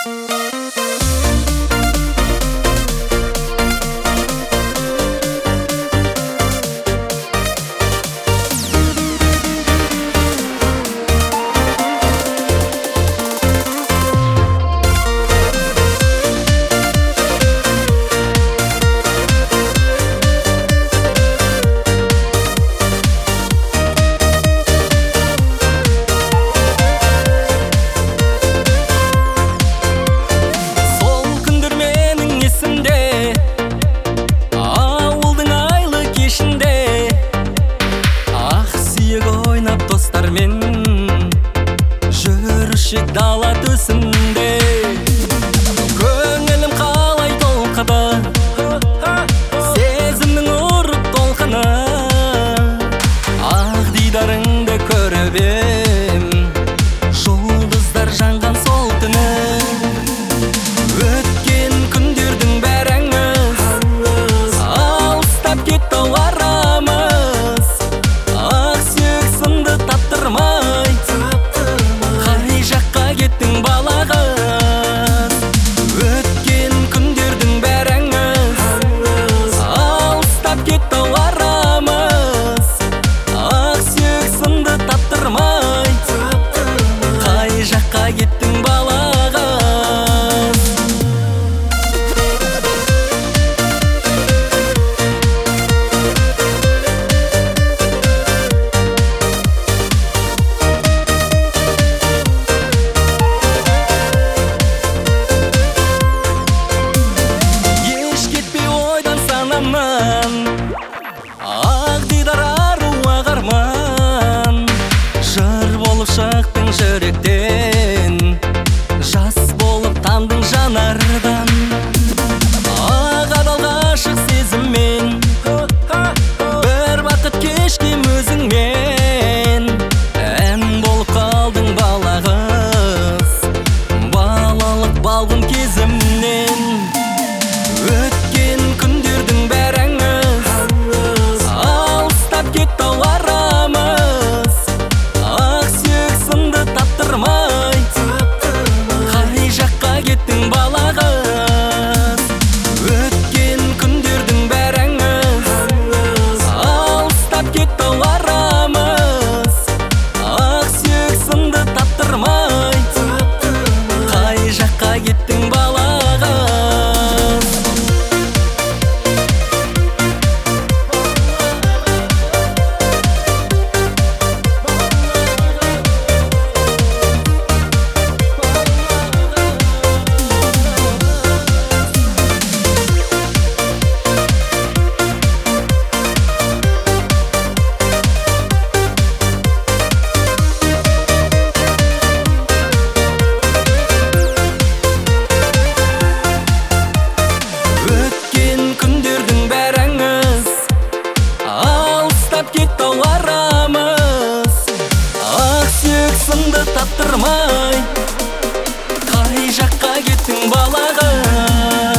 Жүрушік дала төсінде көңілім қалай толқыды, сезімнің ұрып толқыны. Ақ дидарыңды көріп ем, жұлдыздар жанған сол түні. Өткен күндердің бәрі аңыз, алыстап кетті арамыз. Ақ сүйек сынды таптырмай, кеттің балағыз. Өткен күндердің бәрі аңыз, алыстап кетті арамыз. Ақ сүйек сынды таптырмай, қай жаққа кеттің балағыз. Ақ дидар аруға қарман, жыр болып шықтың жүректен, жас болып тандың жанардан. Ақ адал ғашық сезіммен, бір бақыт кешкем өзіңмен. Ән болып қалдың балағыз, балалық балғын кезімнен. Өткен күндердің бәрі аңыз, алыстап кетті арамыз. Ақ сүйек сынды таптырмай, қай жаққа кеттің балағыз. Өткен күндердің бәрі аңыз, алыстап кетті арамыз. Ақ сүйек сынды таптырмай, қай жаққа кеттің балағыз. Кетті арамыз, ақ сүйек сынды таптырмай, қай жаққа кеттің балағыз.